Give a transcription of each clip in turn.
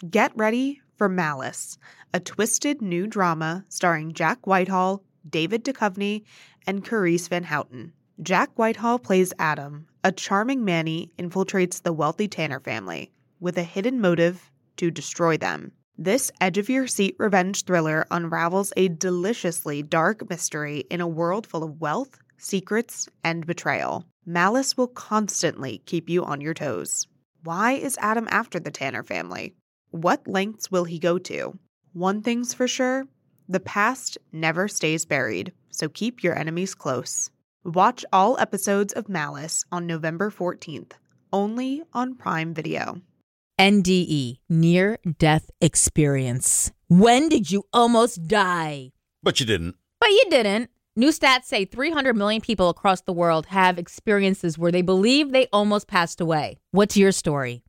Get ready for Malice, a twisted new drama starring Jack Whitehall, David Duchovny, and Carice Van Houten. Jack Whitehall plays Adam, a charming Manny infiltrates the wealthy Tanner family with a hidden motive to destroy them. This edge-of-your-seat revenge thriller unravels a deliciously dark mystery in a world full of wealth, secrets, and betrayal. Malice will constantly keep you on your toes. Why is Adam after the Tanner family? What lengths will he go to? One thing's for sure, the past never stays buried, so keep your enemies close. Watch all episodes of Malice on November 14th, only on Prime Video. NDE, near-death experience. When did you almost die? But you didn't. But you didn't. New stats say 300 million people across the world have experiences where they believe they almost passed away. What's your story?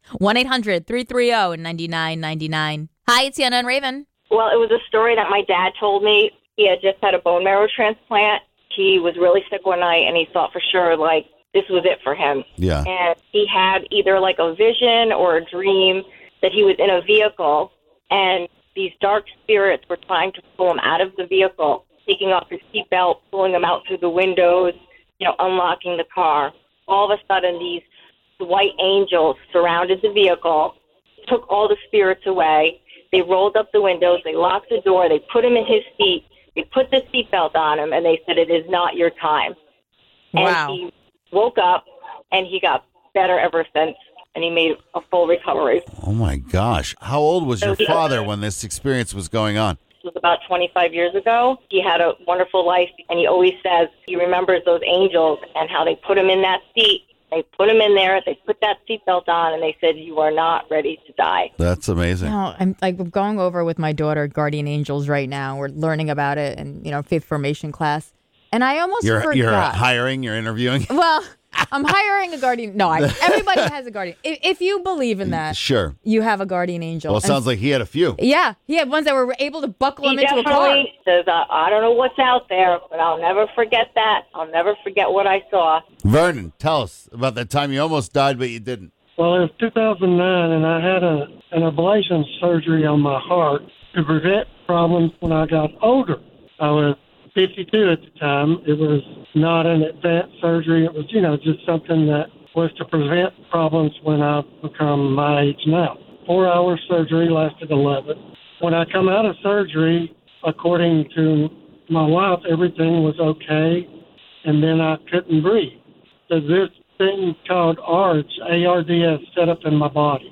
1-800-330-9999. Hi, it's Yana and Raven. Well, it was a story that my dad told me. He had just had a bone marrow transplant. He was really sick one night, and he thought for sure, like, this was it for him. Yeah. And he had either, like, a vision or a dream that he was in a vehicle, and these dark spirits were trying to pull him out of the vehicle, taking off his seatbelt, pulling him out through the windows, unlocking the car. All of a sudden, these white angels surrounded the vehicle, took all the spirits away. They rolled up the windows. They locked the door. They put him in his seat. They put the seatbelt on him, and they said, "It is not your time." Wow. And he woke up, and he got better ever since, and he made a full recovery. Oh, my gosh. How old was your father when this experience was going on? This was about 25 years ago. He had a wonderful life, and he always says he remembers those angels and how they put him in that seat. They put him in there, they put that seatbelt on, and they said, "You are not ready to die." That's amazing. I'm going over with my daughter Guardian Angels right now. We're learning about it and, faith formation class. And I almost forgot. You're hiring, you're interviewing? Well, I'm hiring a guardian. No, everybody has a guardian. If you believe in that, sure, you have a guardian angel. Well, it sounds like he had a few. Yeah, he had ones that were able to buckle him into a car. He says, "I don't know what's out there, but I'll never forget that. I'll never forget what I saw." Vernon, tell us about that time you almost died, but you didn't. Well, it was 2009, and I had an ablation surgery on my heart to prevent problems when I got older. I was 52 at the time. It was not an advanced surgery. It was, just something that was to prevent problems when I become my age now. 4-hour surgery, lasted 11. When I come out of surgery, according to my wife, everything was okay, and then I couldn't breathe. So this thing called ARDS, ARDS, set up in my body,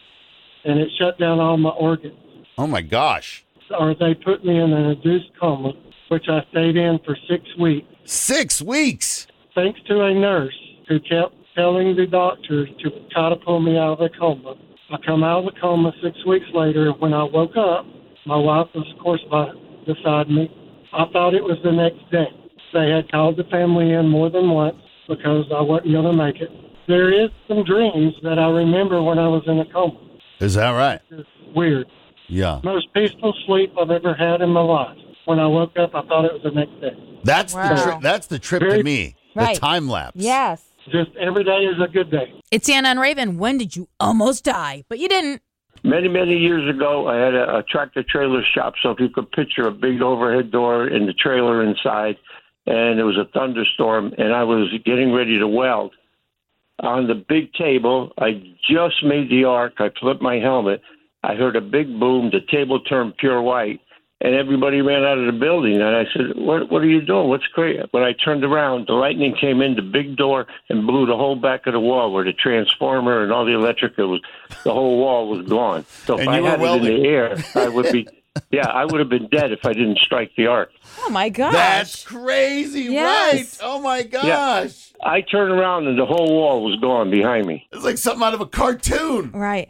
and it shut down all my organs. Oh, my gosh. Or they put me in an induced coma, which I stayed in for 6 weeks. 6 weeks? Thanks to a nurse who kept telling the doctors to try to pull me out of the coma. I come out of the coma 6 weeks later. When I woke up, my wife was, of course, beside me. I thought it was the next day. They had called the family in more than once because I wasn't going to make it. There is some dreams that I remember when I was in a coma. Is that right? It's weird. Yeah. Most peaceful sleep I've ever had in my life. When I woke up, I thought it was the next day. That's the trip to me. Right. The time lapse. Yes. Just every day is a good day. It's Anna and Raven. When did you almost die? But you didn't. Many, many years ago, I had a tractor-trailer shop, so if you could picture a big overhead door and the trailer inside, and it was a thunderstorm, and I was getting ready to weld. On the big table, I just made the arc. I flipped my helmet. I heard a big boom. The table turned pure white, and everybody ran out of the building. And I said, what are you doing? What's crazy? When I turned around, the lightning came in the big door and blew the whole back of the wall where the transformer and all the electric, the whole wall was gone. So if I had it in the air, I would be... Yeah, I would have been dead if I didn't strike the arc. Oh, my gosh. That's crazy, yes. Right? Oh, my gosh. Yeah. I turned around and the whole wall was gone behind me. It's like something out of a cartoon. Right.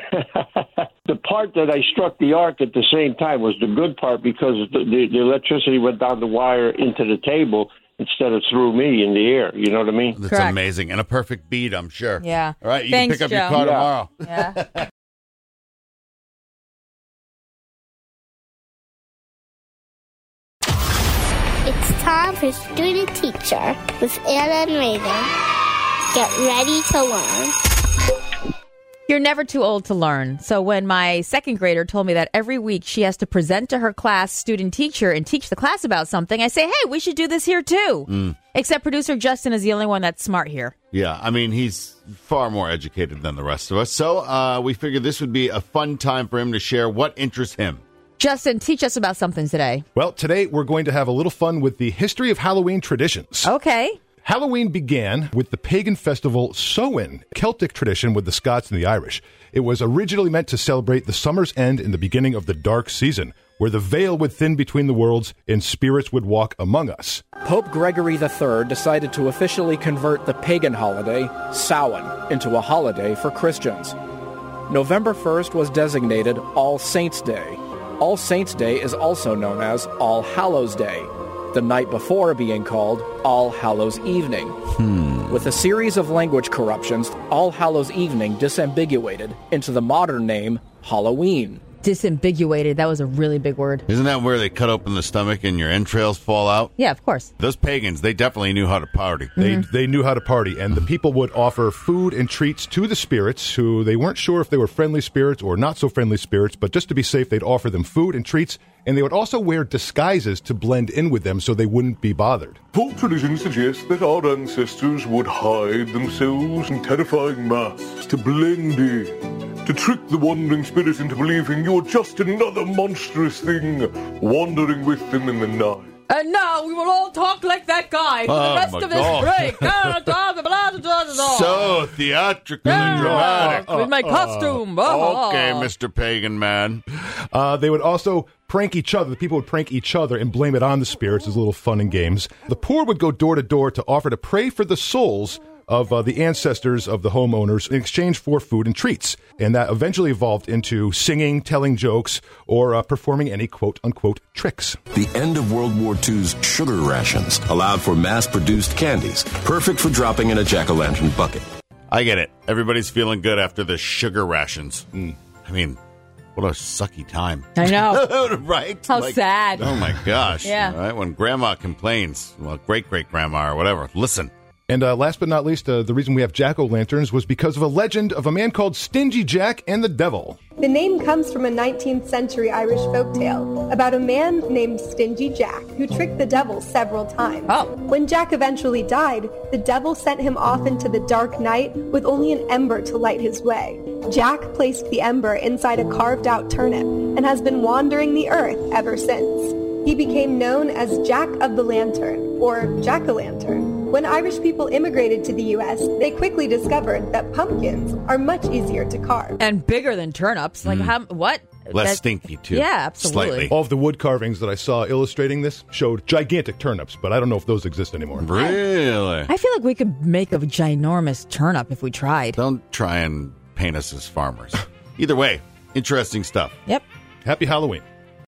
The part that I struck the arc at the same time was the good part because the electricity went down the wire into the table instead of through me in the air. You know what I mean? That's Correct. amazing. And a perfect beat, I'm sure. Yeah. All right, you Thanks, can pick up Joe. your car tomorrow. Yeah. It's time for Student Teacher with Anna and Raven. Get ready to learn. You're never too old to learn. So when my second grader told me that every week she has to present to her class student teacher and teach the class about something, I say, hey, we should do this here too. Except producer Justin is the only one that's smart here. Yeah, I mean, he's far more educated than the rest of us. So we figured this would be a fun time for him to share what interests him. Justin, teach us about something today. Well, today we're going to have a little fun with the history of Halloween traditions. Okay. Halloween began with the pagan festival Samhain, Celtic tradition with the Scots and the Irish. It was originally meant to celebrate the summer's end and the beginning of the dark season, where the veil would thin between the worlds and spirits would walk among us. Pope Gregory III decided to officially convert the pagan holiday, Samhain, into a holiday for Christians. November 1st was designated All Saints' Day. All Saints' Day is also known as All Hallows' Day, the night before being called All Hallows' Evening. With a series of language corruptions, All Hallows' Evening disambiguated into the modern name Halloween. Disambiguated. That was a really big word. Isn't that where they cut open the stomach and your entrails fall out? Yeah, of course. Those pagans, they definitely knew how to party. They knew how to party, and the people would offer food and treats to the spirits, who they weren't sure if they were friendly spirits or not so friendly spirits, but just to be safe, they'd offer them food and treats, and they would also wear disguises to blend in with them so they wouldn't be bothered. Folk tradition suggests that our ancestors would hide themselves in terrifying masks to blend in, to trick the wandering spirits into believing you're just another monstrous thing wandering with them in the night. And now we will all talk like that guy for the rest of this break. So theatrical and dramatic. With my costume. Okay, Mr. Pagan Man. They would also prank each other. The people would prank each other and blame it on the spirits as a little fun and games. The poor would go door to door to offer to pray for the souls of the ancestors of the homeowners in exchange for food and treats. And that eventually evolved into singing, telling jokes, or performing any quote-unquote tricks. The end of World War II's sugar rations allowed for mass-produced candies, perfect for dropping in a jack-o'-lantern bucket. I get it. Everybody's feeling good after the sugar rations. I mean, what a sucky time. I know. Right? How sad. Oh, my gosh. Yeah. Right? When grandma complains, well, great-great-grandma or whatever, listen. And last but not least, the reason we have jack-o'-lanterns was because of a legend of a man called Stingy Jack and the Devil. The name comes from a 19th century Irish folktale about a man named Stingy Jack who tricked the devil several times. When Jack eventually died, the devil sent him off into the dark night with only an ember to light his way. Jack placed the ember inside a carved-out turnip and has been wandering the earth ever since. He became known as Jack of the Lantern, or Jack-o'-lantern. When Irish people immigrated to the U.S., they quickly discovered that pumpkins are much easier to carve. And bigger than turnips. Like, what? Less stinky, too. Yeah, absolutely. Slightly. All of the wood carvings that I saw illustrating this showed gigantic turnips, but I don't know if those exist anymore. Really? I feel like we could make a ginormous turnip if we tried. Don't try and paint us as farmers. Either way, interesting stuff. Yep. Happy Halloween.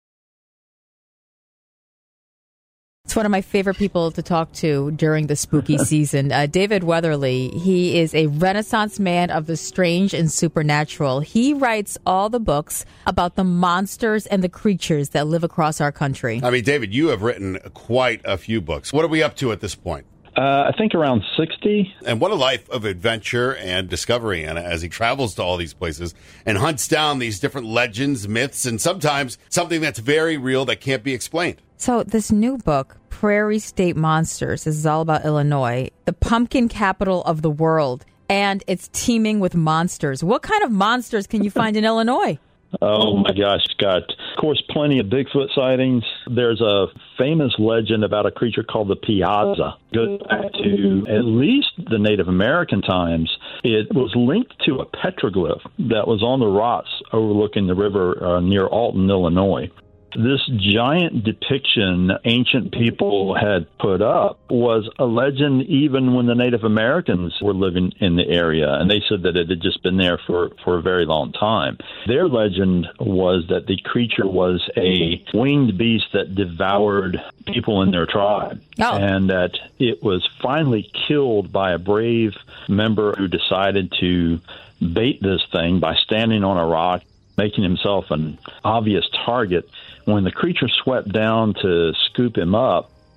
It's one of my favorite people to talk to during the spooky season. David Weatherly, he is a Renaissance man of the strange and supernatural. He writes all the books about the monsters and the creatures that live across our country. I mean, David, you have written quite a few books. What are we up to at this point? I think around 60. And what a life of adventure and discovery, Anna, as he travels to all these places and hunts down these different legends, myths, and sometimes something that's very real that can't be explained. So this new book, Prairie State Monsters, this is all about Illinois, the pumpkin capital of the world, and it's teeming with monsters. What kind of monsters can you find in Illinois? Oh, my gosh, Scott. Of course, plenty of Bigfoot sightings. There's a famous legend about a creature called the Piazza. Goes back to at least the Native American times. It was linked to a petroglyph that was on the rocks overlooking the river near Alton, Illinois. This giant depiction ancient people had put up was a legend even when the Native Americans were living in the area, and they said that it had just been there for a very long time. Their legend was that the creature was a winged beast that devoured people in their tribe, and that it was finally killed by a brave member who decided to bait this thing by standing on a rock, making himself an obvious target. When the creature swept down to scoop him up,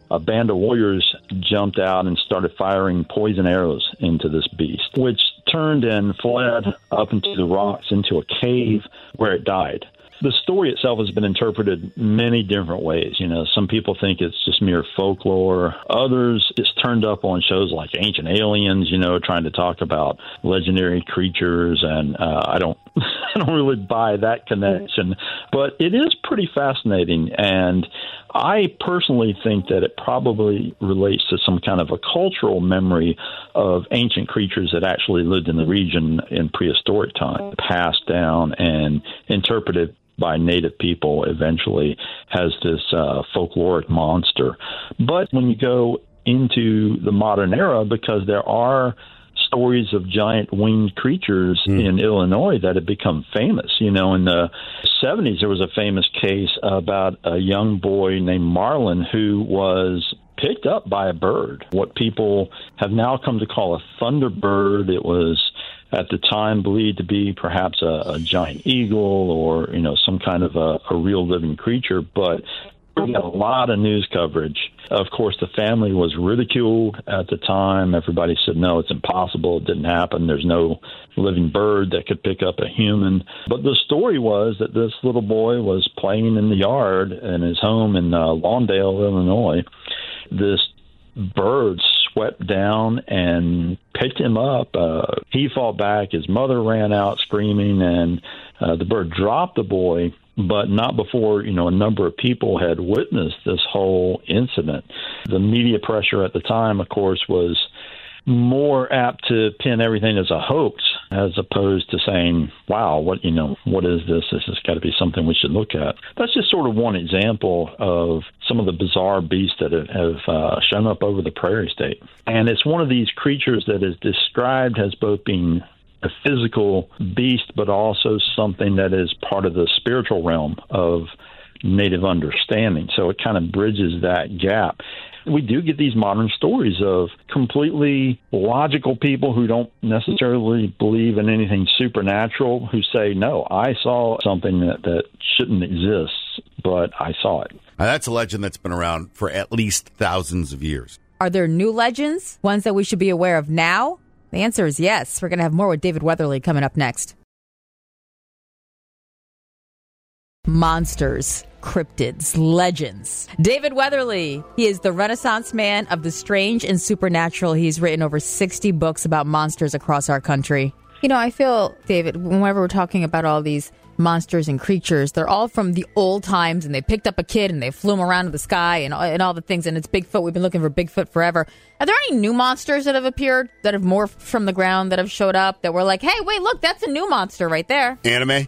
a band of warriors jumped out and started firing poison arrows into this beast, which turned and fled up into the rocks into a cave where it died. The story itself has been interpreted many different ways. You know, some people think it's just mere folklore. Others, it's turned up on shows like Ancient Aliens, you know, trying to talk about legendary creatures. And I don't really buy that connection. But it is pretty fascinating. And I personally think that it probably relates to some kind of a cultural memory of ancient creatures that actually lived in the region in prehistoric time, passed down and interpreted by native people eventually as this folkloric monster. But when you go into the modern era, because there are stories of giant winged creatures in Illinois that have become famous. You know, in the 70s, there was a famous case about a young boy named Marlon who was picked up by a bird, what people have now come to call a thunderbird. It was at the time believed to be perhaps a giant eagle or, you know, some kind of a real living creature. But we got a lot of news coverage. Of course, the family was ridiculed at the time. Everybody said, no, it's impossible. It didn't happen. There's no living bird that could pick up a human. But the story was that this little boy was playing in the yard in his home in Lawndale, Illinois. This bird swept down and picked him up. He fought back. His mother ran out screaming, and the bird dropped the boy, but not before, you know, a number of people had witnessed this whole incident. The media pressure at the time, of course, was more apt to pin everything as a hoax as opposed to saying, wow, what is this? This has got to be something we should look at. That's just sort of one example of some of the bizarre beasts that have shown up over the prairie state. And it's one of these creatures that is described as both being a physical beast, but also something that is part of the spiritual realm of native understanding. So it kind of bridges that gap. We do get these modern stories of completely logical people who don't necessarily believe in anything supernatural, who say, no, I saw something that shouldn't exist, but I saw it. Now, that's a legend that's been around for at least thousands of years. Are there new legends, ones that we should be aware of now? The answer is yes. We're going to have more with David Weatherly coming up next. Monsters, cryptids, legends. David Weatherly, he is the Renaissance man of the strange and supernatural. He's written over 60 books about monsters across our country. You know, I feel, David, whenever we're talking about all these monsters and creatures, they're all from the old times, and they picked up a kid and they flew him around in the sky and all the things, and it's Bigfoot. We've been looking for Bigfoot forever. Are there any new monsters that have appeared, that have morphed from the ground, that have showed up, that we're like, hey, wait, look, that's a new monster right there? Anime?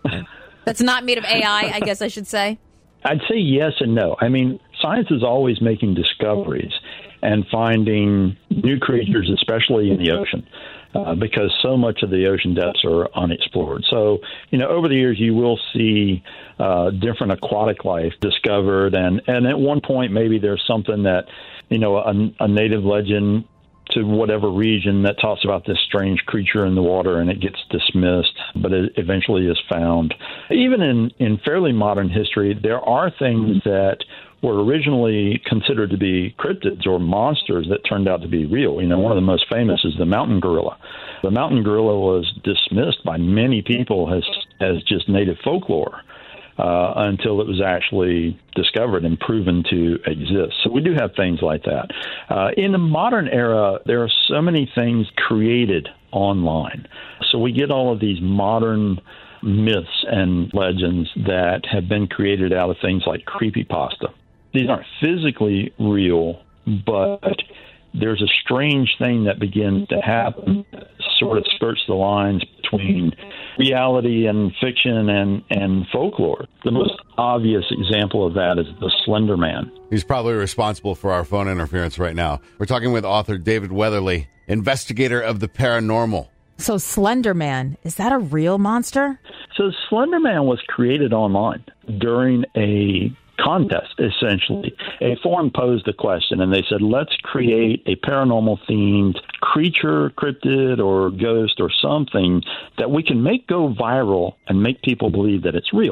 That's not made of AI, I guess I should say. I'd say yes and no. I mean, science is always making discoveries and finding new creatures, especially in the ocean, because so much of the ocean depths are unexplored. So, you know, over the years, you will see different aquatic life discovered. And at one point, maybe there's something that, you know, a native legend to whatever region that talks about this strange creature in the water, and it gets dismissed, but it eventually is found. Even in fairly modern history, there are things that were originally considered to be cryptids or monsters that turned out to be real. You know, one of the most famous is the mountain gorilla. The mountain gorilla was dismissed by many people as just native folklore until it was actually discovered and proven to exist. So we do have things like that. In the modern era, there are so many things created online. So we get all of these modern myths and legends that have been created out of things like creepypasta. These aren't physically real, but there's a strange thing that begins to happen, sort of skirts the lines between reality and fiction and folklore. The most obvious example of that is the Slender Man. He's probably responsible for our phone interference right now. We're talking with author David Weatherly, investigator of the paranormal. So Slender Man, is that a real monster? So Slender Man was created online during a contest, essentially. A forum posed a question, and they said, let's create a paranormal-themed creature, cryptid, or ghost, or something that we can make go viral and make people believe that it's real.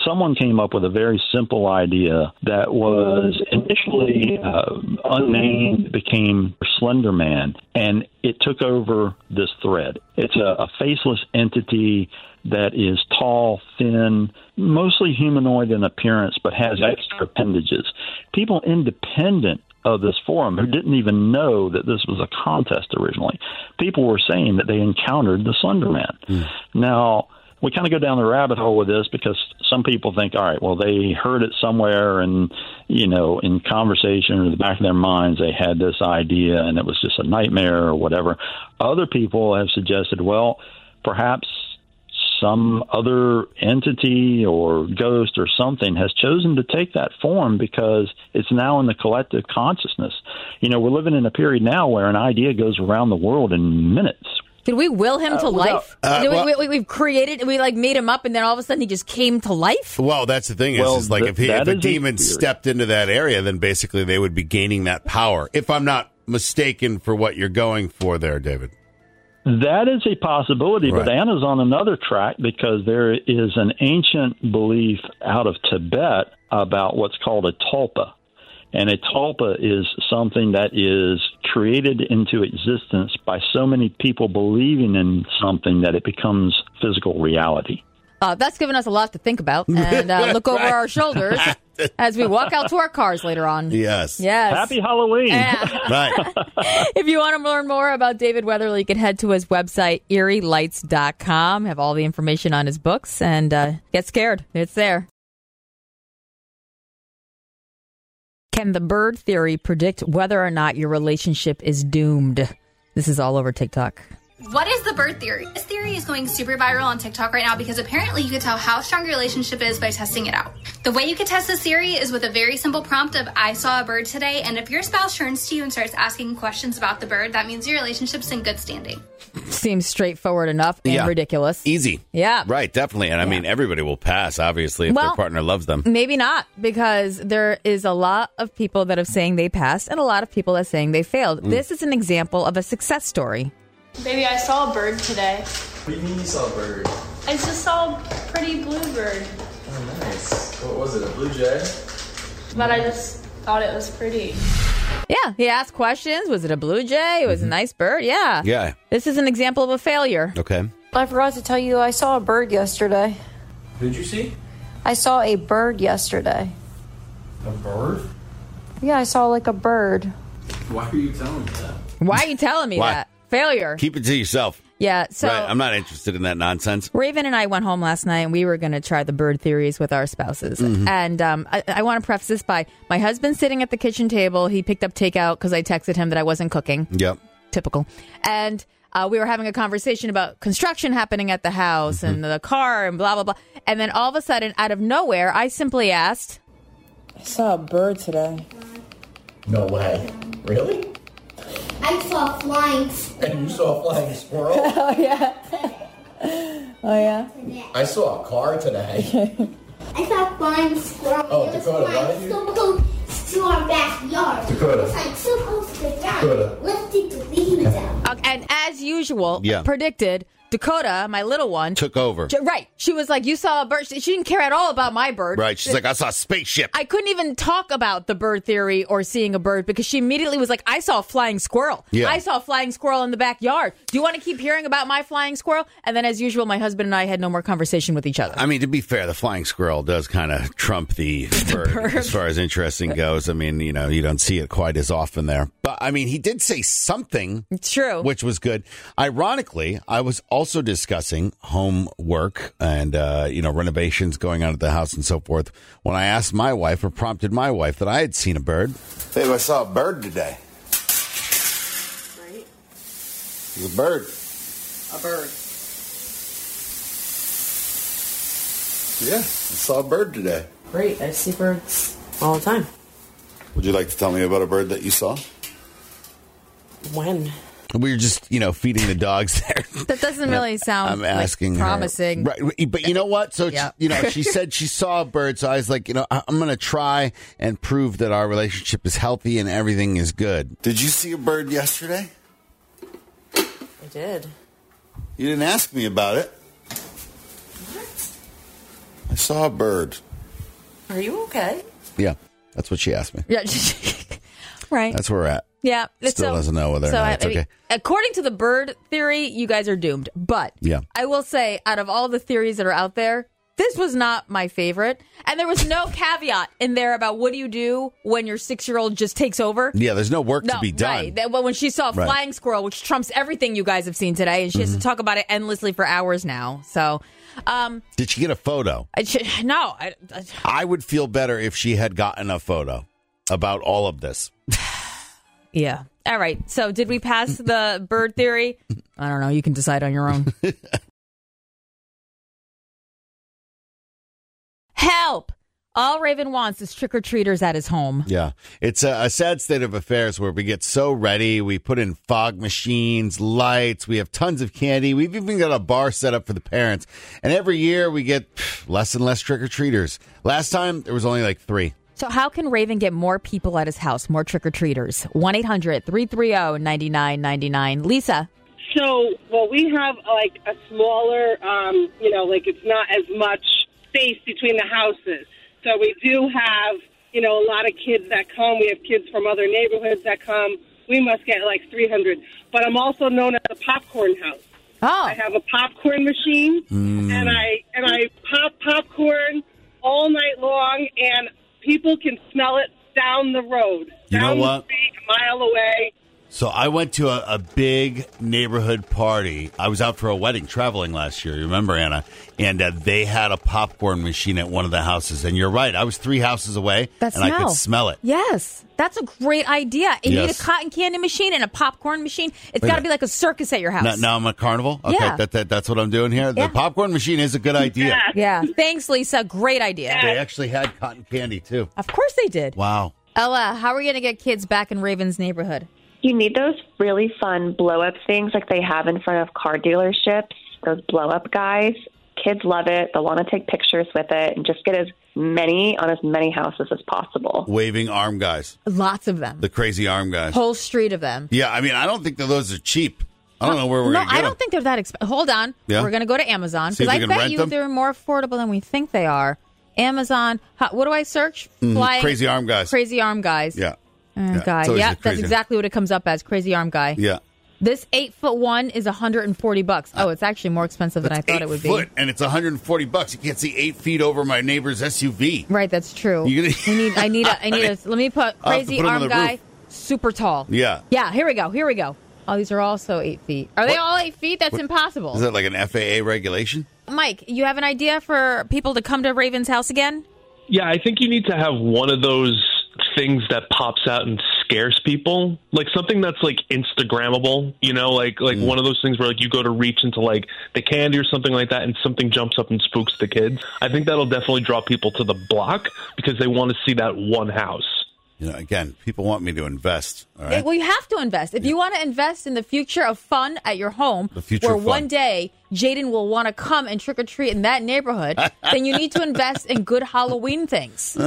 someone came up with a very simple idea that was initially unnamed, became Slender Man, and it took over this thread. It's a faceless entity that is tall, thin, mostly humanoid in appearance, but has extra appendages. People independent of this forum who didn't even know that this was a contest originally, people were saying that they encountered the Slender Man. Now, we kind of go down the rabbit hole with this because some people think, all right, well, they heard it somewhere and, in conversation or the back of their minds, they had this idea and it was just a nightmare or whatever. Other people have suggested, well, perhaps some other entity or ghost or something has chosen to take that form because it's now in the collective consciousness. We're living in a period now where an idea goes around the world in minutes. Did we will him to life? We've created, we made him up, and then all of a sudden he just came to life? Well, that's the thing. If a demon stepped into that area, then basically they would be gaining that power. If I'm not mistaken for what you're going for there, David. That is a possibility, right. But Anna's on another track because there is an ancient belief out of Tibet about what's called a tulpa. And a tulpa is something that is created into existence by so many people believing in something that it becomes physical reality. That's given us a lot to think about and look over our shoulders as we walk out to our cars later on. Yes. Happy Halloween. Right. If you want to learn more about David Weatherly, you can head to his website, EerieLights.com. Have all the information on his books and get scared. It's there. Can the bird theory predict whether or not your relationship is doomed? This is all over TikTok. What is the bird theory? This theory is going super viral on TikTok right now because apparently you can tell how strong your relationship is by testing it out. The way you can test this theory is with a very simple prompt of, I saw a bird today, and if your spouse turns to you and starts asking questions about the bird, that means your relationship's in good standing. Seems straightforward enough and ridiculous. Easy. Yeah. Right, definitely. And I mean, everybody will pass, obviously, if their partner loves them. Maybe not, because there is a lot of people that are saying they passed and a lot of people that are saying they failed. This is an example of a success story. Baby, I saw a bird today. What do you mean you saw a bird? I just saw a pretty blue bird. Oh, nice. What was it, a blue jay? But I just thought it was pretty. Yeah, he asked questions. Was it a blue jay? It was a nice bird. Yeah. Yeah. This is an example of a failure. Okay. I forgot to tell you, I saw a bird yesterday. Who'd you see? I saw a bird yesterday. A bird? Yeah, I saw like a bird. Why are you telling me that? Why are you telling me that? Failure. Keep it to yourself. Yeah, so right. I'm not interested in that nonsense. Raven and I went home last night and we were going to try the bird theories with our spouses. And I want to preface this by my husband sitting at the kitchen table. He picked up takeout because I texted him that I wasn't cooking. Yep. Typical. And we were having a conversation about construction happening at the house and the car and blah, blah, blah. And then all of a sudden, out of nowhere, I simply asked, I saw a bird today. No way. Really? I saw a flying squirrel. And you saw a flying squirrel? Oh, yeah. Oh, yeah? I saw a car today. I saw a flying squirrel. Oh, Dakota, why did you? So close to our backyard. Dakota. It's like so close to the ground. Dakota. Lifted the leaves out. and as usual, predicted, Dakota, my little one, took over. Right. She was like, you saw a bird. She didn't care at all about my bird. Right. She's like, I saw a spaceship. I couldn't even talk about the bird theory or seeing a bird because she immediately was like, I saw a flying squirrel. Yeah. I saw a flying squirrel in the backyard. Do you want to keep hearing about my flying squirrel? And then as usual, my husband and I had no more conversation with each other. I mean, to be fair, the flying squirrel does kind of trump the bird as far as interesting goes. I mean, you don't see it quite as often there. But, I mean, he did say something. It's true. Which was good. Ironically, I was also discussing home work and, renovations going on at the house and so forth when I asked my wife or prompted my wife that I had seen a bird. Babe, I saw a bird today. Right? It was a bird. A bird. Yeah, I saw a bird today. Great. I see birds all the time. Would you like to tell me about a bird that you saw? When? We were just, feeding the dogs there. That doesn't really sound I'm asking promising. Her. Right, but you know what? So, she said she saw a bird. So I was like, I'm going to try and prove that our relationship is healthy and everything is good. Did you see a bird yesterday? I did. You didn't ask me about it. What? I I saw a bird. Are you okay? Yeah, that's what she asked me. Yeah, right. That's where we're at. Yeah. Still doesn't know whether or not it's okay. According to the bird theory, you guys are doomed. But yeah. I will say, out of all the theories that are out there, this was not my favorite. And there was no caveat in there about what do you do when your 6-year-old just takes over. Yeah, there's no work to be done. Right. Well, when she saw a flying squirrel, which trumps everything you guys have seen today, and she has to talk about it endlessly for hours now. So, did she get a photo? No. I would feel better if she had gotten a photo about all of this. Yeah. All right. So did we pass the bird theory? I don't know. You can decide on your own. Help! All Raven wants is trick-or-treaters at his home. Yeah. It's a sad state of affairs where we get so ready. We put in fog machines, lights. We have tons of candy. We've even got a bar set up for the parents. And every year we get less and less trick-or-treaters. Last time, there was only like 3. So how can Raven get more people at his house, more trick-or-treaters? 1-800-330-9999. Lisa. So, well, we have like a smaller, like it's not as much space between the houses. So we do have, a lot of kids that come. We have kids from other neighborhoods that come. We must get like 300. But I'm also known as a popcorn house. Oh. I have a popcorn machine, and I pop popcorn all night long, and people can smell it down the road. You know what? Down the street, a mile away. So I went to a big neighborhood party. I was out for a wedding traveling last year. You remember, Anna? And they had a popcorn machine at one of the houses. And you're right. I was 3 houses away, I could smell it. Yes. That's a great idea. You need a cotton candy machine and a popcorn machine. It's got to be like a circus at your house. Now I'm a carnival? Okay, Yeah. That's what I'm doing here. Yeah. The popcorn machine is a good idea. Yeah. Thanks, Lisa. Great idea. They actually had cotton candy, too. Of course they did. Wow. Ella, how are we going to get kids back in Raven's neighborhood? You need those really fun blow-up things like they have in front of car dealerships, those blow-up guys. Kids love it. They'll want to take pictures with it and just get as many houses as possible. Waving arm guys. Lots of them. The crazy arm guys. Whole street of them. Yeah, I mean, I don't think that those are cheap. I don't know where we're going to get I them. don't think they're that expensive. Hold on. Yeah? We're going to go to Amazon See if because we I can bet rent you them? they're more affordable than we think they are. Amazon. What do I search? Flying Crazy arm guys. Crazy arm guys. Yeah. Guy. it's always Yeah, the that's crazy- exactly what it comes up as. Crazy arm guy. Yeah. This 8'1" is $140. Oh, it's actually more expensive than I thought it would be. Foot, and it's $140. You can't see 8 feet over my neighbor's SUV. Right, that's true. You I need a. Let me put I'll have to crazy put 'em on arm the guy, roof. super tall. Yeah. Yeah. Here we go. Oh, these are also 8 feet. Are they all 8 feet? That's impossible. Is that like an FAA regulation? Mike, you have an idea for people to come to Raven's house again? Yeah, I think you need to have one of those things that pops out and scares people, like something that's like Instagrammable, like one of those things where like you go to reach into like the candy or something like that and something jumps up and spooks the kids. I think that'll definitely draw people to the block because they want to see that one house. Again, people want me to invest. All right. Well, you have to invest. If you want to invest in the future of fun at your home, The future where of fun. one day Jaden will want to come and trick-or-treat in that neighborhood, then you need to invest in good Halloween things.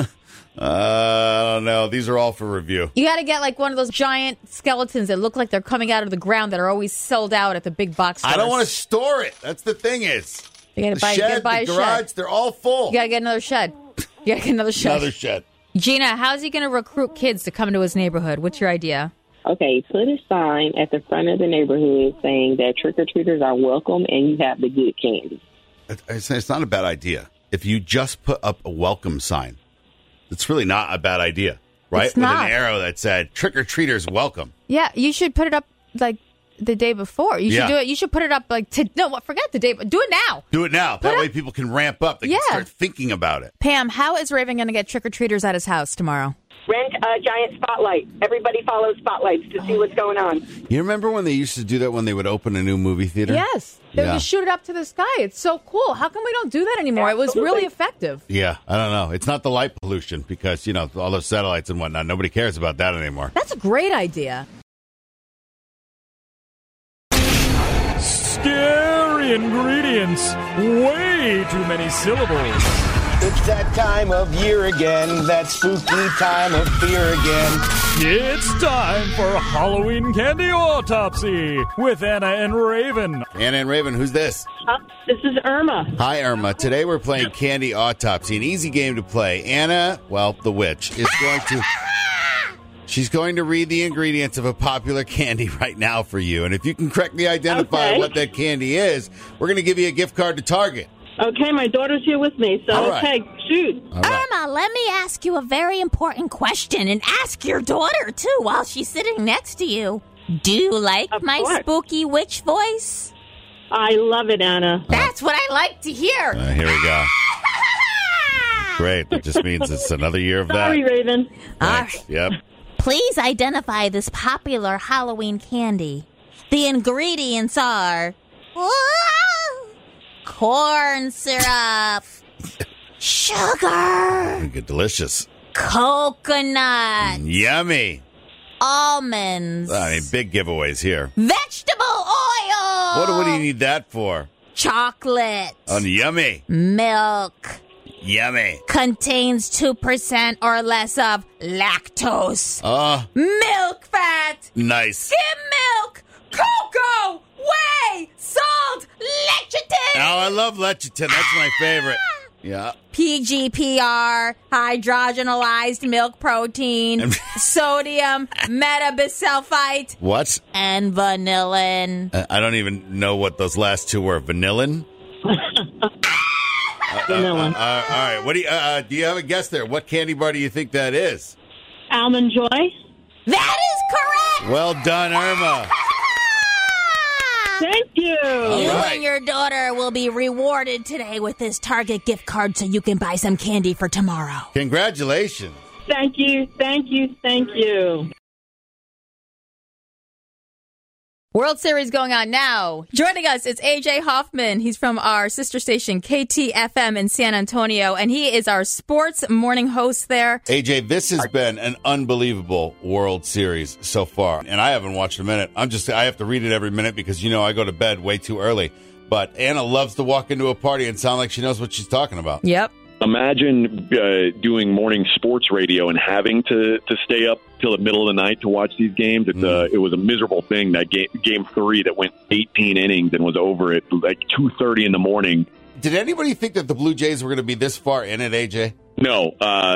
I don't know. These are all for review. You got to get like one of those giant skeletons that look like they're coming out of the ground that are always sold out at the big box stores. I don't want to store it. That's the thing is. You got to buy, shed, buy the a garage, shed. they're all full. You got to get another shed. You got to get another shed. Another shed. Gina, how's he going to recruit kids to come to his neighborhood? What's your idea? Okay, put a sign at the front of the neighborhood saying that trick-or-treaters are welcome and you have the good candy. It's not a bad idea. If you just put up a welcome sign, it's really not a bad idea, right? It's not. With an arrow that said trick-or-treaters welcome. Yeah, you should put it up like the day before. You should Yeah. do it. You should put it up like forget the day, but do it now. Do it now. That way people can ramp up. They can start thinking about it. Pam, how is Raven going to get trick-or-treaters at his house tomorrow? Rent a giant spotlight. Everybody follows spotlights to see what's going on. You remember when they used to do that when they would open a new movie theater? Yes. They would Yeah. just shoot it up to the sky. It's so cool. How come we don't do that anymore? It was really effective. Yeah, I don't know. It's not the light pollution because, all those satellites and whatnot. Nobody cares about that anymore. That's a great idea. Scary ingredients. Way too many syllables. It's that time of year again, that spooky time of fear again. It's time for Halloween Candy Autopsy with Anna and Raven. Anna and Raven, who's this? This is Irma. Hi, Irma. Today we're playing Candy Autopsy, an easy game to play. Anna, well, the witch, is going to... She's going to read the ingredients of a popular candy right now for you. And if you can correctly identify what that candy is, we're going to give you a gift card to Target. Okay, my daughter's here with me, so All right. okay, shoot. All right. Irma, let me ask you a very important question, and ask your daughter, too, while she's sitting next to you. Do you like my spooky witch voice? I love it, Anna. That's what I like to hear. Here we go. Great. It just means it's another year of that. Sorry, Raven. Thanks. Yep. Please identify this popular Halloween candy. The ingredients are corn syrup, sugar, Delicious. coconut, Yummy. almonds, I mean, big giveaways here. vegetable oil. What do you need that for? Chocolate. Oh, yummy. Milk. Yummy. Contains 2% or less of lactose. Milk fat. Nice. Skim milk. Cocoa. Whey. Salt. Lecithin. Oh, I love lecithin. That's my favorite. Yeah. PGPR, hydrogenolized milk protein, sodium metabisulfite, What? and vanillin. I don't even know what those last two were. Vanillin? Vanillin. All right. What do you have a guess there? What candy bar do you think that is? Almond Joy. That is correct. Well done, Irma. Thank you. You and your daughter will be rewarded today with this Target gift card so you can buy some candy for tomorrow. Congratulations. Thank you. Thank you. Thank you. World Series going on now. Joining us is AJ Hoffman. He's from our sister station KTFM in San Antonio, and he is our sports morning host there. AJ, this has been an unbelievable World Series so far, and I haven't watched a minute. I have to read it every minute because, I go to bed way too early. But Anna loves to walk into a party and sound like she knows what she's talking about. Yep. Imagine doing morning sports radio and having to stay up till the middle of the night to watch these games. It was a miserable thing, that game 3 that went 18 innings and was over at like 2:30 in the morning. Did anybody think that the Blue Jays were going to be this far in it, AJ? No.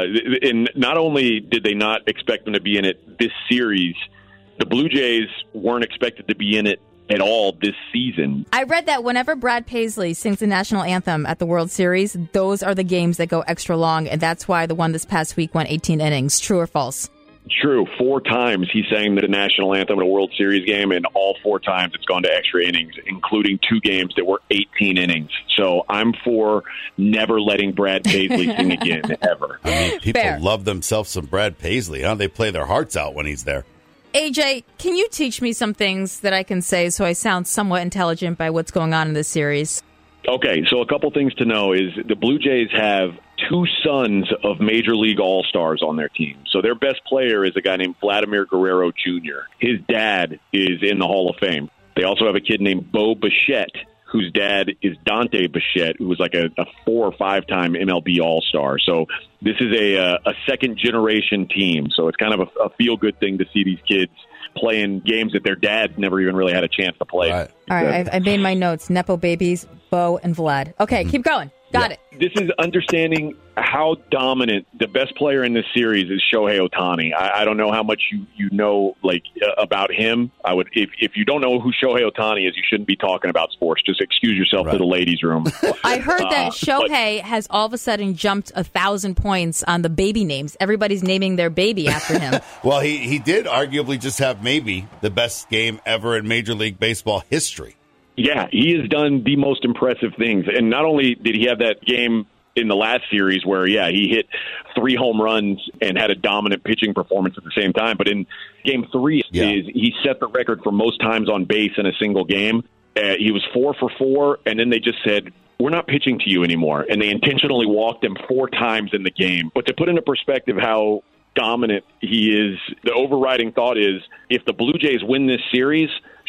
And not only did they not expect them to be in it this series, the Blue Jays weren't expected to be in it at all this season. I read that whenever Brad Paisley sings the national anthem at the World Series, those are the games that go extra long, and that's why the one this past week went 18 innings. True or false? True. 4 times he sang the national anthem in a World Series game, and all 4 times it's gone to extra innings, including 2 games that were 18 innings. So I'm for never letting Brad Paisley sing again, ever. I mean, people love themselves some Brad Paisley, huh? They play their hearts out when he's there. AJ, can you teach me some things that I can say so I sound somewhat intelligent by what's going on in this series? Okay, so a couple things to know is the Blue Jays have 2 sons of Major League All-Stars on their team. So their best player is a guy named Vladimir Guerrero Jr. His dad is in the Hall of Fame. They also have a kid named Bo Bichette, whose dad is Dante Bichette, who was like a 4 or 5-time MLB All-Star. So this is a second-generation team. So it's kind of a feel-good thing to see these kids playing games that their dad never even really had a chance to play. All right, I've made my notes. Nepo babies, Bo and Vlad. Okay, keep going. Got it. This is understanding how dominant the best player in this series is Shohei Ohtani. I don't know how much you know about him. I would if you don't know who Shohei Ohtani is, you shouldn't be talking about sports. Just excuse yourself to the ladies' room. I heard that Shohei has all of a sudden jumped 1,000 points on the baby names. Everybody's naming their baby after him. Well, he did arguably just have maybe the best game ever in Major League Baseball history. Yeah, he has done the most impressive things. And not only did he have that game in the last series where, he hit 3 home runs and had a dominant pitching performance at the same time, but in game 3, he set the record for most times on base in a single game. He was 4 for 4, and then they just said, we're not pitching to you anymore. And they intentionally walked him 4 times in the game. But to put into perspective how dominant he is, the overriding thought is if the Blue Jays win this series,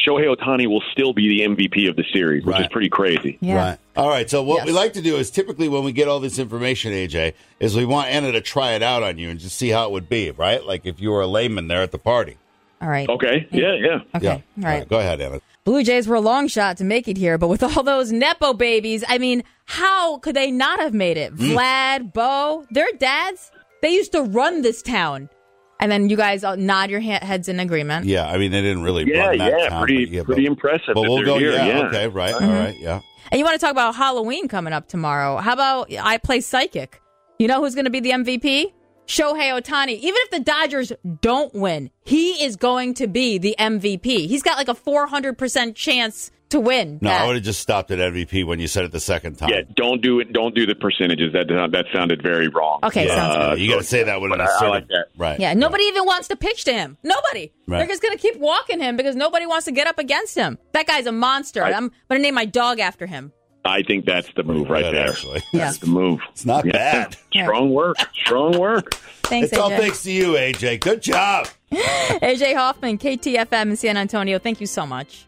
Shohei Ohtani will still be the MVP of the series, which is pretty crazy. Right. All right. So what we like to do is typically when we get all this information, AJ, is we want Anna to try it out on you and just see how it would be, right? Like if you were a layman there at the party. All right. Okay. Yeah. Okay. All right. Go ahead, Anna. Blue Jays were a long shot to make it here, but with all those Nepo babies, I mean, how could they not have made it? Vlad, Bo, their dads, they used to run this town. And then you guys all nod your heads in agreement. Yeah, I mean, they didn't really run that town. Pretty impressive. But we'll go, here, okay, right, all right, yeah. And you want to talk about Halloween coming up tomorrow. How about I play psychic? You know who's going to be the MVP? Shohei Ohtani. Even if the Dodgers don't win, he is going to be the MVP. He's got like a 400% chance to win. No, I would have just stopped at MVP when you said it the second time. Yeah, don't do it. Don't do the percentages. That sounded very wrong. Okay, sounds good. You got to say that with an assertive. I like that. Right. Yeah, nobody even wants to pitch to him. Nobody. Right. They're just going to keep walking him because nobody wants to get up against him. That guy's a monster. I'm going to name my dog after him. I think that's the move right there. Actually. That's the move. It's not bad. Strong work. Strong work. Thanks, It's all AJ. thanks to you, AJ. Good job. AJ Hoffman, KTFM in San Antonio. Thank you so much.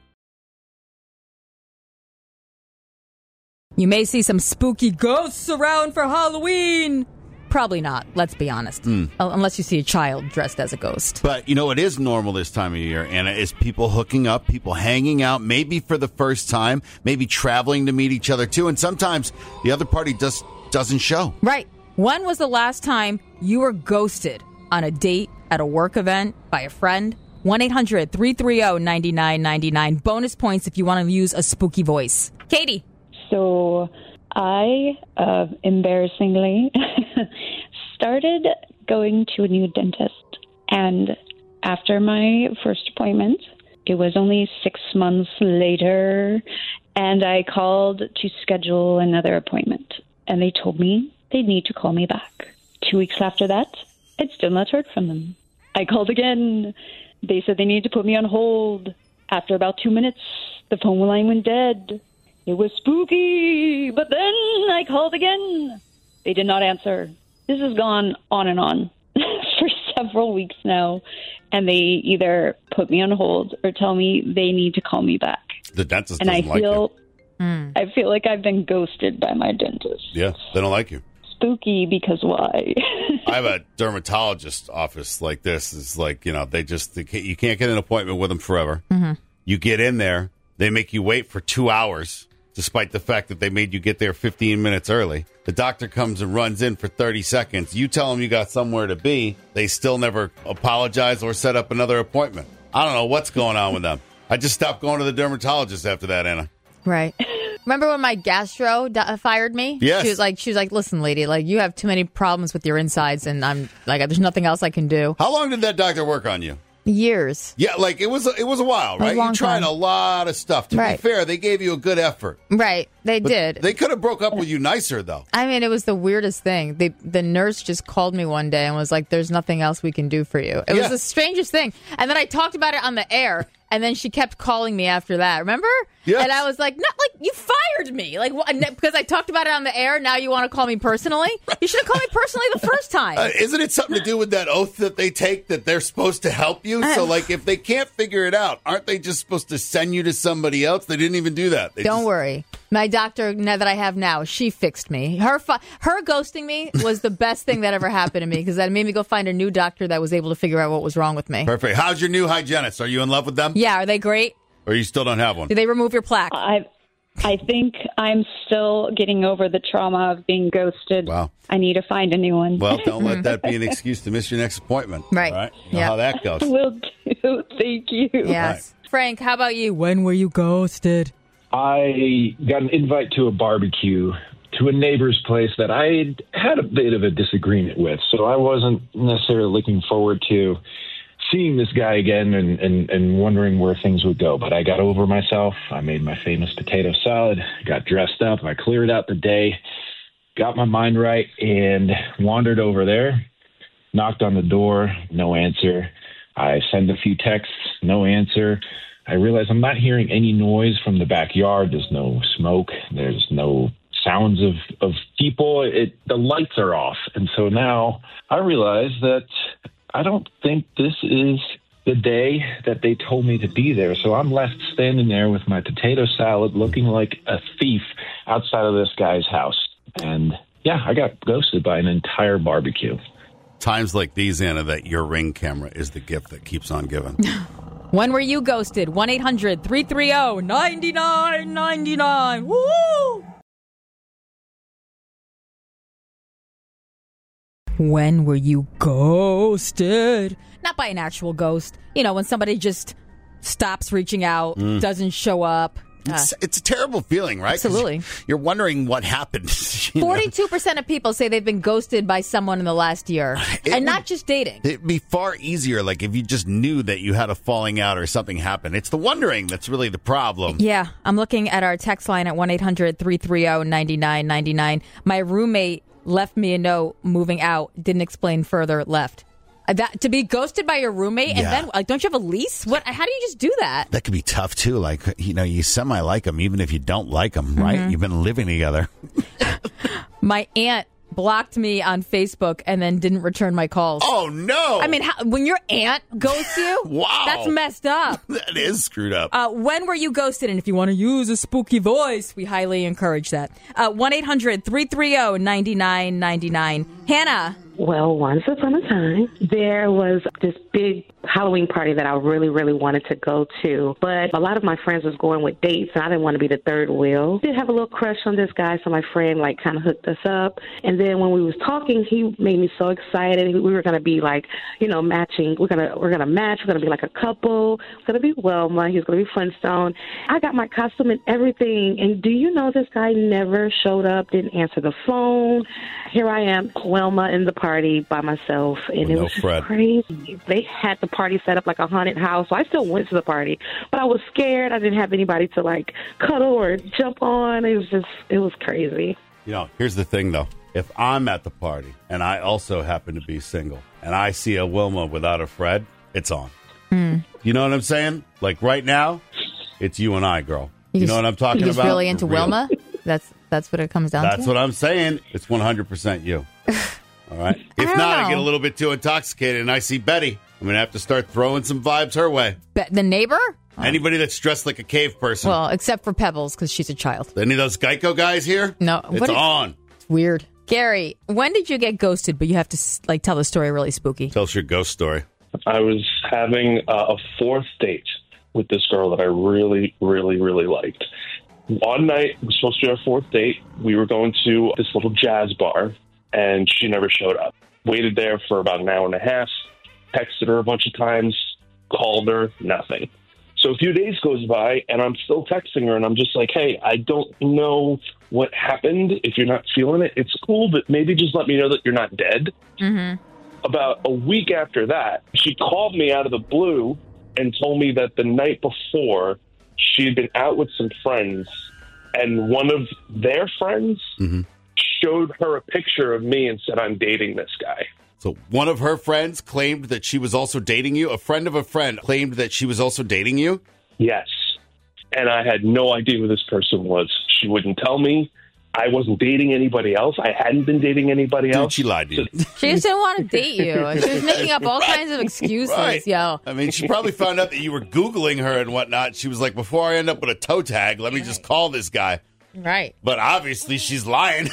You may see some spooky ghosts around for Halloween. Probably not, let's be honest. Unless you see a child dressed as a ghost. But, you know, it is normal this time of year, Anna, is people hooking up, people hanging out, maybe for the first time, maybe traveling to meet each other, too. And sometimes the other party just doesn't show. Right. When was the last time you were ghosted on a date, at a work event, by a friend? 1-800-330-9999. Bonus points if you want to use a spooky voice. Katie. So I, embarrassingly, started going to a new dentist. And after my first appointment, it was only 6 months later, and I called to schedule another appointment. And they told me they need to call me back. 2 weeks after that, I'd still not heard from them. I called again. They said they needed to put me on hold. After about 2 minutes, the phone line went dead. It was spooky, but then I called again. They did not answer. This has gone on and on for several weeks now, and they either put me on hold or tell me they need to call me back. The dentist And doesn't like you. I feel like I've been ghosted by my dentist. Yeah, they don't like you. Spooky because why? I have a dermatologist office like this. It's like, you know, you can't get an appointment with them forever. You get in there, they make you wait for 2 hours, despite the fact that they made you get there 15 minutes early. The doctor comes and runs in for 30 seconds. You tell them you got somewhere to be. They still never apologize or set up another appointment. I don't know what's going on with them. I just stopped going to the dermatologist after that, Anna. Right. Remember when my gastro fired me? Yes. She was like, listen, lady, like you have too many problems with your insides, and I'm like, there's nothing else I can do. How long did that doctor work on you? Years. Yeah, like it was a while, right? You tried a lot of stuff. To be fair, they gave you a good effort. Right, they did. They could have broke up with you nicer, though. I mean, it was the weirdest thing. The nurse just called me one day and was like, there's nothing else we can do for you. It was the strangest thing. And then I talked about it on the air, and then she kept calling me after that. Remember? Yes. And I was like, not like you fired me. Like, because I talked about it on the air, now you want to call me personally? You should have called me personally the first time. Isn't it something to do with that oath that they take that they're supposed to help you? So, like, if they can't figure it out, aren't they just supposed to send you to somebody else? They didn't even do that. Don't worry. My doctor that I have now, she fixed me. Her ghosting me was the best thing that ever happened to me because that made me go find a new doctor that was able to figure out what was wrong with me. Perfect. How's your new hygienist? Are you in love with them? Yeah. Are they great? Or you still don't have one? Did they remove your plaque? I think I'm still getting over the trauma of being ghosted. Wow. I need to find a new one. Well, don't let that be an excuse to miss your next appointment. Right. All right? You know how that goes. Will do. Thank you. Yes. Right. Frank, how about you? When were you ghosted? I got an invite to a barbecue to a neighbor's place that I had a bit of a disagreement with, so I wasn't necessarily looking forward to seeing this guy again and wondering where things would go. But I got over myself. I made my famous potato salad, got dressed up, I cleared out the day, got my mind right, and wandered over there, knocked on the door, no answer. I sent a few texts, no answer. I realized I'm not hearing any noise from the backyard. There's no smoke. There's no sounds of people. The lights are off. And so now I realize that I don't think this is the day that they told me to be there. So I'm left standing there with my potato salad looking like a thief outside of this guy's house. And yeah, I got ghosted by an entire barbecue. Times like these, Anna, that your Ring camera is the gift that keeps on giving. When were you ghosted? 1-800-330-9999. Woo! When were you ghosted? Not by an actual ghost. You know, when somebody just stops reaching out, doesn't show up. It's a terrible feeling, right? Absolutely. You're wondering what happened. 42% of people say they've been ghosted by someone in the last year. Not just dating. It'd be far easier, like, if you just knew that you had a falling out or something happened. It's the wondering that's really the problem. Yeah. I'm looking at our text line at 1-800-330-9999. My roommate left me a note moving out, didn't explain further, left. That, to be ghosted by your roommate, and then, like, don't you have a lease? What? How do you just do that? That could be tough, too. Like, you know, you semi-like them, even if you don't like them, right? Mm-hmm. You've been living together. My aunt blocked me on Facebook and then didn't return my calls. Oh, no! I mean, when your aunt ghosts you, wow, that's messed up. That is screwed up. When were you ghosted? And if you want to use a spooky voice, we highly encourage that. 1-800-330-9999. Hannah. Well, once upon a time, there was this big Halloween party that I really, really wanted to go to. But a lot of my friends was going with dates, and I didn't want to be the third wheel. I did have a little crush on this guy, so my friend, like, kind of hooked us up. And then when we was talking, he made me so excited. We were going to be, like, you know, matching. We're gonna match. We're going to be like a couple. It's going to be Wilma. He's going to be Flintstone. I got my costume and everything. And do you know this guy never showed up, didn't answer the phone. Here I am, Wilma, in the party by myself, and it was just crazy. They had the party set up like a haunted house, so I still went to the party, but I was scared. I didn't have anybody to, like, cuddle or jump on. It was crazy. You know, here's the thing, though. If I'm at the party and I also happen to be single and I see a Wilma without a Fred, it's on. You know what I'm saying? Like, right now, it's you and I, girl. You know what I'm talking about? You just really into Wilma? That's what it comes down to? That's what I'm saying. It's 100% you. All right? If not, I get a little bit too intoxicated and I see Betty. I'm going to have to start throwing some vibes her way. The neighbor? Anybody that's dressed like a cave person. Well, except for Pebbles, because she's a child. Any of those Geico guys here? No. It's on. It's weird. Gary, when did you get ghosted, but you have to, like, tell the story really spooky? Tell us your ghost story. I was having a fourth date with this girl that I really, really, really liked. One night, it was supposed to be our fourth date. We were going to this little jazz bar, and she never showed up. Waited there for about an hour and a half, texted her a bunch of times, called her, nothing. So a few days goes by, and I'm still texting her, and I'm just like, hey, I don't know what happened. If you're not feeling it, it's cool, but maybe just let me know that you're not dead. Mm-hmm. About a week after that, she called me out of the blue and told me that the night before, she had been out with some friends, and one of their friends showed her a picture of me and said, I'm dating this guy. So one of her friends claimed that she was also dating you? A friend of a friend claimed that she was also dating you? Yes. And I had no idea who this person was. She wouldn't tell me. I wasn't dating anybody else. I hadn't been dating anybody else. She lied to you. She just didn't want to date you. She was making up all kinds of excuses, yo. I mean, she probably found out that you were Googling her and whatnot. She was like, before I end up with a toe tag, let me just call this guy. Right. But obviously she's lying.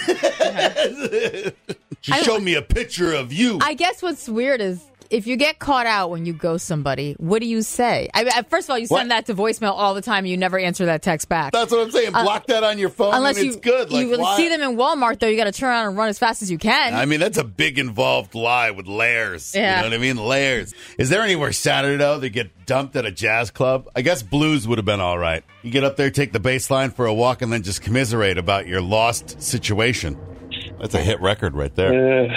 She showed me a picture of you. I guess what's weird is if you get caught out when you ghost somebody, what do you say? I mean, first of all, you send that to voicemail all the time. You never answer that text back. That's what I'm saying. Block that on your phone. Unless and it's good. Like, you see them in Walmart, though, you got to turn around and run as fast as you can. I mean, that's a big involved lie with layers. Yeah. You know what I mean? Layers. Is there anywhere Saturday, though, they get dumped at a jazz club? I guess Blues would have been all right. You get up there, take the bass line for a walk, and then just commiserate about your lost situation. That's a hit record right there.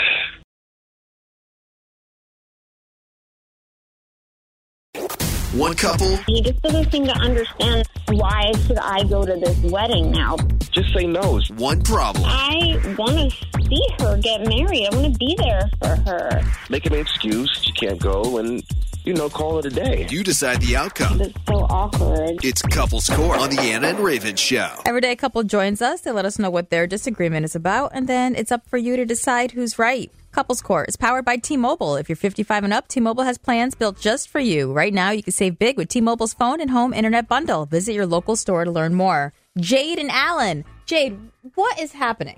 One couple. He just doesn't seem to understand why should I go to this wedding now. Just say no. One problem. I want to see her get married. I want to be there for her. Make an excuse. You can't go and, call it a day. You decide the outcome. It's so awkward. It's Couples Court on the Anna and Raven Show. Every day a couple joins us. They let us know what their disagreement is about, and then it's up for you to decide who's right. Couples Court is powered by T-Mobile. If you're 55 and up, T-Mobile has plans built just for you. Right now, you can save big with T-Mobile's phone and home internet bundle. Visit your local store to learn more. Jade and Alan. Jade, what is happening?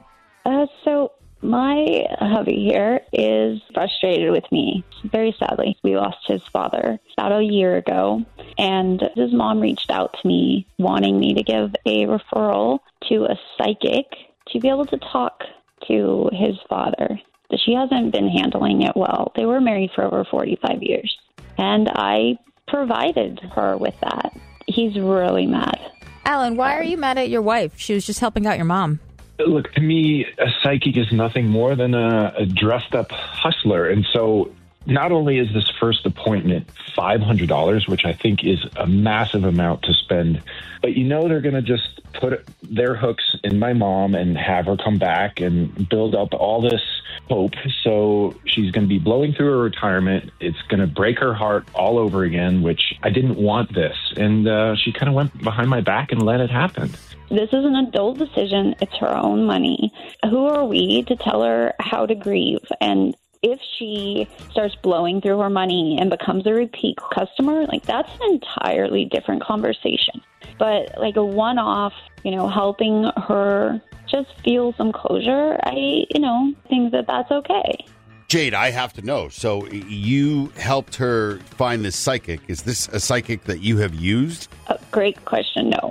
So my hubby here is frustrated with me. Very sadly, we lost his father about a year ago, and his mom reached out to me wanting me to give a referral to a psychic to be able to talk to his father. She hasn't been handling it well. They were married for over 45 years, and I provided her with that. He's really mad. Alan, why are you mad at your wife? She was just helping out your mom. Look, to me, a psychic is nothing more than a dressed-up hustler. And so not only is this first appointment $500, which I think is a massive amount to spend, but they're going to just put their hooks in my mom and have her come back and build up all this hope. So she's going to be blowing through her retirement. It's going to break her heart all over again, which I didn't want this. And she kind of went behind my back and let it happen. This is an adult decision. It's her own money. Who are we to tell her how to grieve? And if she starts blowing through her money and becomes a repeat customer, that's an entirely different conversation. But a one-off, helping her just feel some closure, I think that that's okay. Jade, I have to know. So you helped her find this psychic. Is this a psychic that you have used? Great question. No,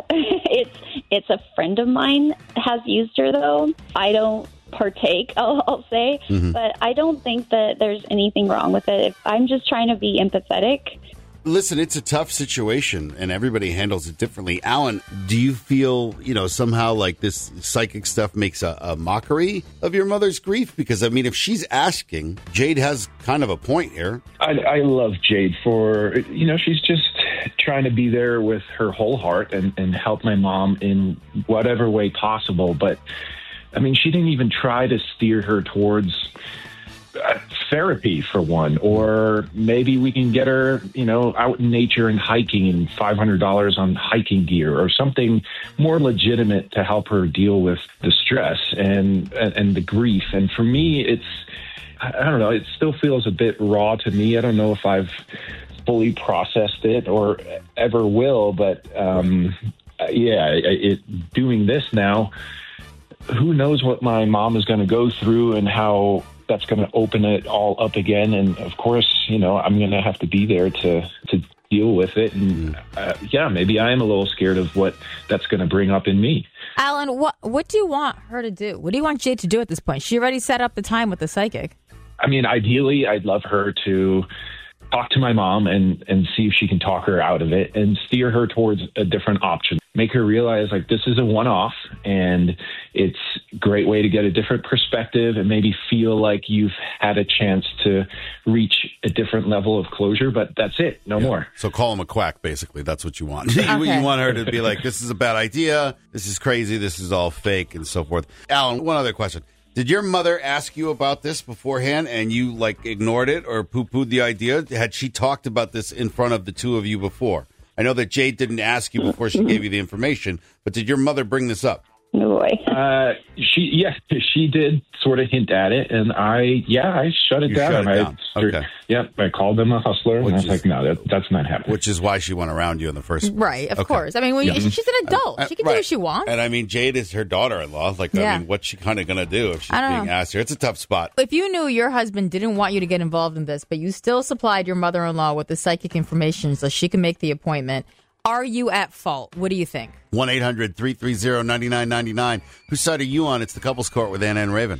it's a friend of mine has used her, though. I don't partake, I'll say, but I don't think that there's anything wrong with it. I'm just trying to be empathetic. Listen, it's a tough situation, and everybody handles it differently. Alan, do you feel, somehow like this psychic stuff makes a mockery of your mother's grief? Because, if she's asking, Jade has kind of a point here. I love Jade for, she's just trying to be there with her whole heart and help my mom in whatever way possible. But, she didn't even try to steer her towards therapy, for one, or maybe we can get her, out in nature and hiking and $500 on hiking gear or something more legitimate to help her deal with the stress and the grief. And for me, I don't know, it still feels a bit raw to me. I don't know if I've fully processed it or ever will, but doing this now, who knows what my mom is going to go through and how that's going to open it all up again. And of course, I'm going to have to be there to deal with it. And maybe I am a little scared of what that's going to bring up in me. Alan, what do you want her to do? What do you want Jade to do at this point? She already set up the time with the psychic. Ideally, I'd love her to talk to my mom and see if she can talk her out of it and steer her towards a different option. Make her realize this is a one-off and it's a great way to get a different perspective and maybe feel like you've had a chance to reach a different level of closure, but that's it. No more. So call him a quack, basically. That's what you want. Okay. You want her to be like, this is a bad idea. This is crazy. This is all fake and so forth. Alan, one other question. Did your mother ask you about this beforehand and you ignored it or poo-pooed the idea? Had she talked about this in front of the two of you before? I know that Jade didn't ask you before she gave you the information, but did your mother bring this up? No way. She did sort of hint at it, and I shut it down. I called them a hustler, and I was like, no, that's not happening. Which is why she went around you in the first place. Right, of course. She's an adult. She can do what she wants. And Jade is her daughter-in-law. What's she kind of going to do if she's being asked here? It's a tough spot. If you knew your husband didn't want you to get involved in this, but you still supplied your mother-in-law with the psychic information so she can make the appointment, are you at fault? What do you think? 1-800-330-9999. Whose side are you on? It's the Couples Court with Anna and Raven.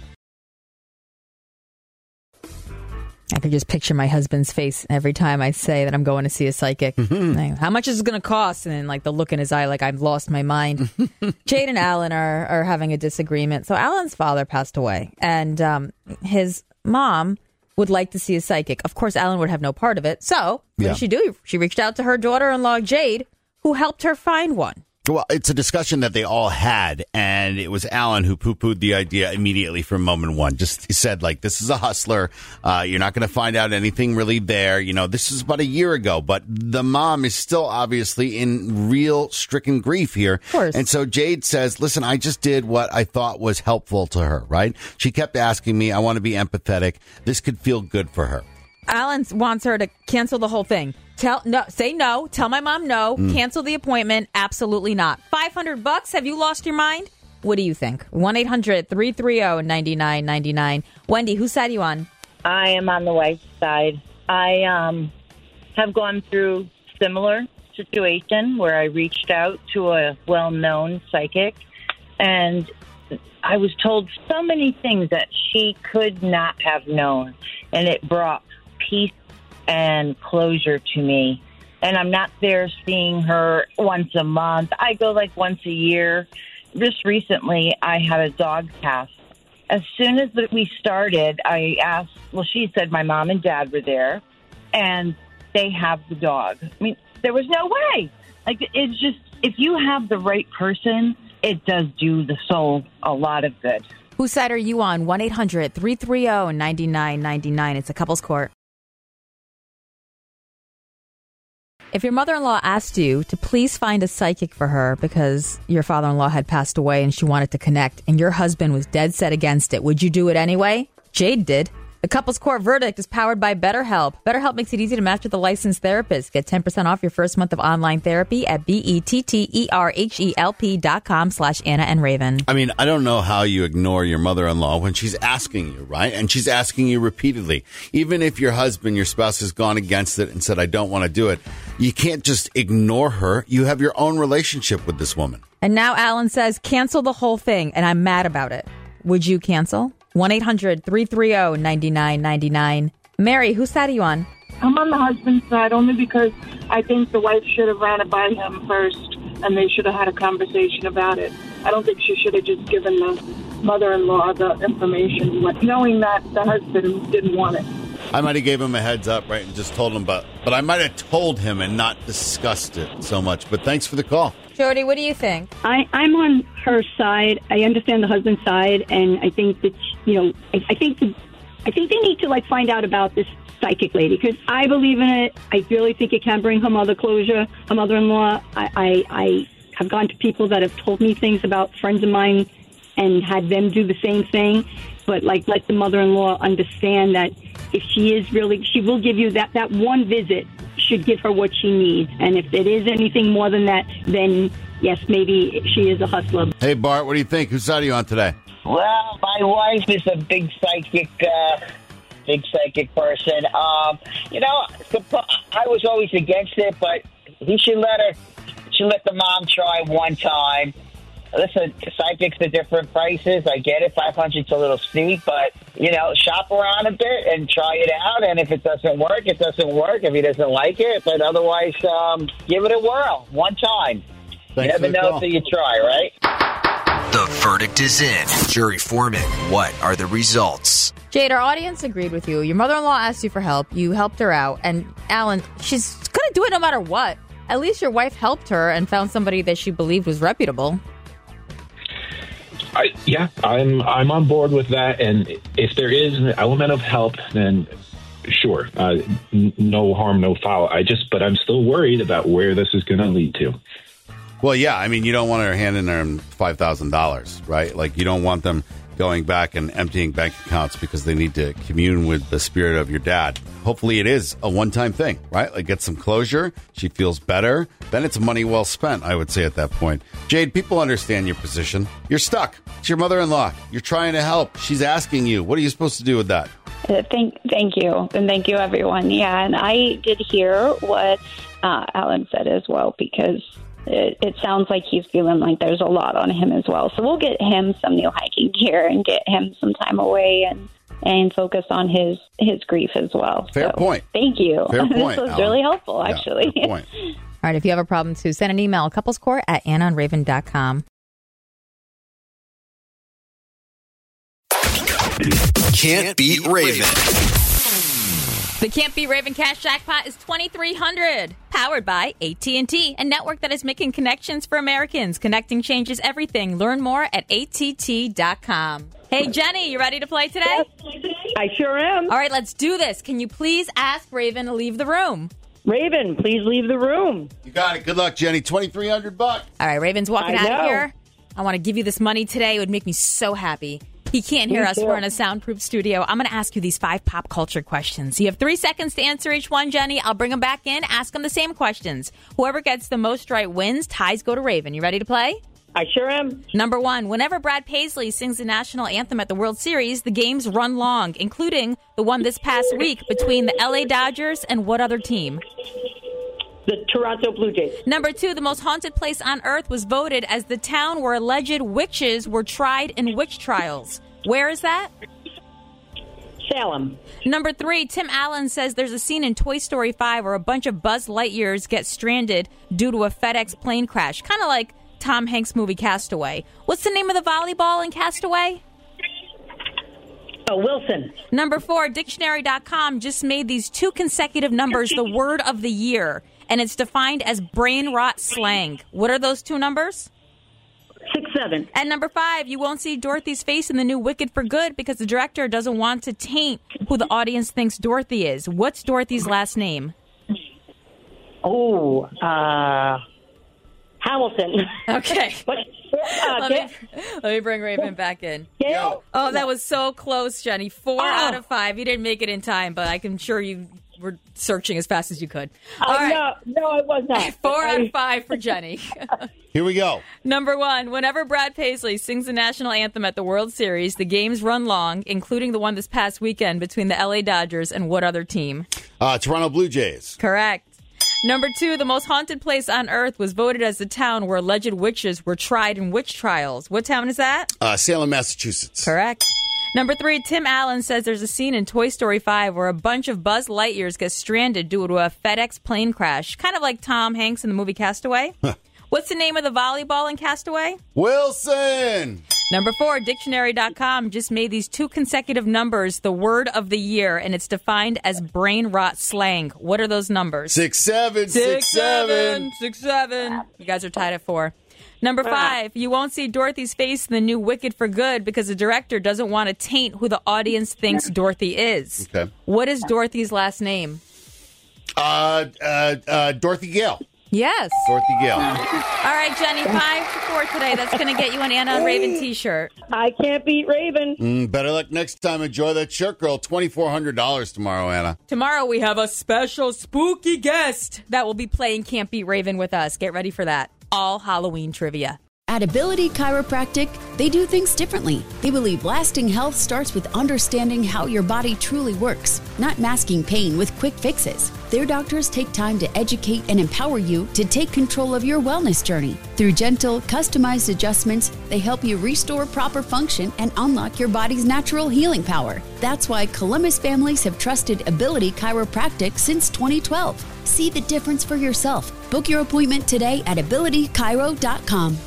I can just picture my husband's face every time I say that I'm going to see a psychic. How much is it going to cost? And then the look in his eye like I've lost my mind. Jade and Alan are having a disagreement. So Alan's father passed away, and his mom would like to see a psychic. Of course, Alan would have no part of it. So what did she do? She reached out to her daughter-in-law, Jade, who helped her find one. Well, it's a discussion that they all had, and it was Alan who poo-pooed the idea immediately from moment one. Just said, like, this is a hustler. You're not going to find out anything really there. You know, this is about a year ago, but the mom is still obviously in real stricken grief here. Of course. And so Jade says, listen, I just did what I thought was helpful to her, right? She kept asking me, I want to be empathetic. This could feel good for her. Alan wants her to cancel the whole thing. Say no. Tell my mom no. Cancel the appointment. Absolutely not. $500. Have you lost your mind? What do you think? 1-800-330-9999. Wendy, whose side are you on? I am on the wife's side. I have gone through similar situation where I reached out to a well-known psychic, and I was told so many things that she could not have known, and it brought peace and closure to me. And I'm not there seeing her once a month. I go like once a year. Just recently, I had a dog pass. As soon as we started, I asked, well, she said my mom and dad were there, and they have the dog. I mean, there was no way. Like, it's just, if you have the right person, it does do the soul a lot of good. Whose side are you on? 1-800-330-9999. It's a couples court. If your mother-in-law asked you to please find a psychic for her because your father-in-law had passed away and she wanted to connect, and your husband was dead set against it, would you do it anyway? Jade did. The Couples Court verdict is powered by BetterHelp. BetterHelp makes it easy to match with a licensed therapist. Get 10% off your first month of online therapy at BetterHelp.com/Anna and Raven. I mean, I don't know how you ignore your mother-in-law when she's asking you, right? And she's asking you repeatedly. Even if your husband, your spouse has gone against it and said, I don't want to do it, you can't just ignore her. You have your own relationship with this woman. And now Alan says, cancel the whole thing, and I'm mad about it. Would you cancel? 1-800-330-9999. Mary, whose side are you on? I'm on the husband's side only because I think the wife should have ran it by him first, and they should have had a conversation about it. I don't think she should have just given the mother-in-law the information, knowing that the husband didn't want it. I might have gave him a heads up, right, and just told him, but I might have told him and not discussed it so much. But thanks for the call. Jody, what do you think? I'm on her side. I understand the husband's side, and I think that, I think they need to find out about this psychic lady, because I believe in it. I really think it can bring her mother closure, her mother-in-law. I have gone to people that have told me things about friends of mine and had them do the same thing, but let the mother-in-law understand that if she is really, she will give you that one visit should give her what she needs. And if it is anything more than that, then yes, maybe she is a hustler. Hey, Bart, what do you think? Whose side are you on today? Well, my wife is a big psychic person. I was always against it, but he should let the mom try one time. Listen, psychics are different prices. I get it. $500's a little steep, but, shop around a bit and try it out. And if it doesn't work, it doesn't work. If he doesn't like it, but otherwise, give it a whirl one time. Thanks, you never know until you try, right? The verdict is in. Jury foreman, what are the results? Jade, our audience agreed with you. Your mother-in-law asked you for help. You helped her out. And Alan, she's going to do it no matter what. At least your wife helped her and found somebody that she believed was reputable. I'm on board with that, and if there is an element of help, then sure, no harm, no foul. But I'm still worried about where this is going to lead to. Well, yeah, I mean, you don't want her handing them $5,000, right? Like, you don't want them going back and emptying bank accounts because they need to commune with the spirit of your dad. Hopefully it is a one-time thing, right? Like, get some closure. She feels better. Then it's money well spent, I would say, at that point. Jade, people understand your position. You're stuck. It's your mother-in-law. You're trying to help. She's asking you. What are you supposed to do with that? Thank you. And thank you, everyone. Yeah, and I did hear what Alan said as well, because it sounds like he's feeling like there's a lot on him as well. So we'll get him some new hiking gear and get him some time away and focus on his grief as well. Fair point. Thank you. Fair point, This was Alan. really helpful, actually. Fair point. All right, if you have a problem, too, send an email, couplescourt@AnnaandRaven.com. Can't beat Raven. The Can't Beat Raven Cash Jackpot is $2,300. Powered by AT&T, a network that is making connections for Americans. Connecting changes everything. Learn more at att.com. Hey, Jenny, you ready to play today? Yes, I sure am. All right, let's do this. Can you please ask Raven to leave the room? Raven, please leave the room. You got it. Good luck, Jenny. $2,300. All right, Raven's walking I out of know. here. I want to give you this money today. It would make me so happy. He can't hear Me us. too. We're in a soundproof studio. I'm going to ask you these 5 pop culture questions. You have 3 seconds to answer each one, Jenny. I'll bring them back in. Ask them the same questions. Whoever gets the most right wins. Ties go to Raven. You ready to play? I sure am. Number 1, whenever Brad Paisley sings the national anthem at the World Series, the games run long, including the one this past week between the LA Dodgers and what other team? The Toronto Blue Jays. Number 2, the most haunted place on earth was voted as the town where alleged witches were tried in witch trials. Where is that? Salem. Number 3, Tim Allen says there's a scene in Toy Story 5 where a bunch of Buzz Lightyears get stranded due to a FedEx plane crash. Kind of like Tom Hanks' movie Castaway. What's the name of the volleyball in Castaway? Oh, Wilson. Number 4, Dictionary.com just made these 2 consecutive numbers the word of the year, and it's defined as brain rot slang. What are those 2 numbers? 6-7. And number 5, you won't see Dorothy's face in the new Wicked for good because the director doesn't want to taint who the audience thinks Dorothy is. What's Dorothy's last name? Oh, Hamilton. Okay. But, Let me bring Raven back in. Gail? Oh, that was so close, Jenny. 4 out of 5. You didn't make it in time, but I can sure you were searching as fast as you could. All right. No, I was not. 4 out of 5 for Jenny. Here we go. Number 1, whenever Brad Paisley sings the national anthem at the World Series, the games run long, including the one this past weekend between the LA Dodgers and what other team? Toronto Blue Jays. Correct. Number 2, the most haunted place on earth was voted as the town where alleged witches were tried in witch trials. What town is that? Salem, Massachusetts. Correct. Number 3, Tim Allen says there's a scene in Toy Story 5 where a bunch of Buzz Lightyears get stranded due to a FedEx plane crash, kind of like Tom Hanks in the movie Castaway. What's the name of the volleyball in Castaway? Wilson. Number 4, Dictionary.com just made these 2 consecutive numbers the word of the year, and it's defined as brain rot slang. What are those numbers? 6-7. 6-7. 6-7. You guys are tied at 4. Number 5, you won't see Dorothy's face in the new Wicked for good because the director doesn't want to taint who the audience thinks Dorothy is. Okay. What is Dorothy's last name? Dorothy Gale. Yes. Dorothy Gale. All right, Jenny, 5 to 4 today. That's going to get you an Anna and Raven t-shirt. I can't beat Raven. Better luck next time. Enjoy that shirt, girl. $2,400 tomorrow, Anna. Tomorrow we have a special spooky guest that will be playing Can't Beat Raven with us. Get ready for that. All Halloween trivia. At Ability Chiropractic, they do things differently. They believe lasting health starts with understanding how your body truly works, not masking pain with quick fixes. Their doctors take time to educate and empower you to take control of your wellness journey. Through gentle, customized adjustments, they help you restore proper function and unlock your body's natural healing power. That's why Columbus families have trusted Ability Chiropractic since 2012. See the difference for yourself. Book your appointment today at abilitychiro.com.